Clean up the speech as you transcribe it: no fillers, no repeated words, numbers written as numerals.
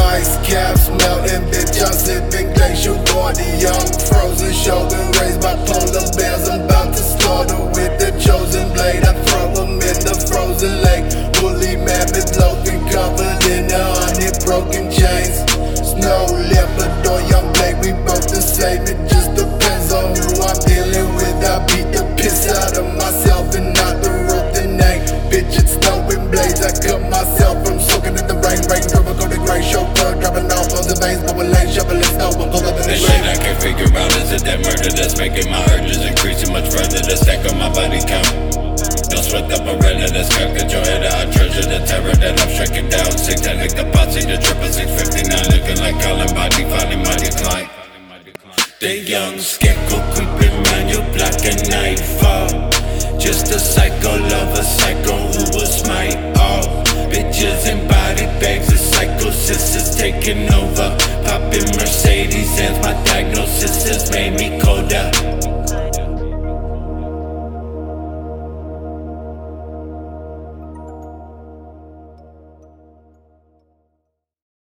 ice caps melting, bitch, I'm sipping glacial Guardian. Frozen shogun, raised by polar bears, I'm about to slaughter with the chosen blade. I throw them in the frozen lake. Woolly mammoth, Logan covered in 100 broken chains. Snow leopard or young Blake, we both the same. It just depends on who I'm dealing with. I beat the piss out of myself and not the rope the neck. Bitch, it's snowing blades, I cut myself from soaking in the rain. Rain dribble, go to gray, chauffeur dropping off on the veins, but with lane shoveling snow, but pull up in the shit I can't figure out, is it that murder that's making my urges increasing much further? The stack on my body count. Don't sweat the Beretta, that's cocked at your head. I treasure the terror that I'm striking down. Satanic deposit, the 66659, looking like Colin body, finding my decline. The young scarecrow creeping round your block at nightfall. Just a cycle of a cycle.